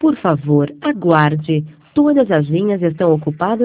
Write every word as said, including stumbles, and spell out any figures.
Por favor, aguarde. Todas as linhas estão ocupadas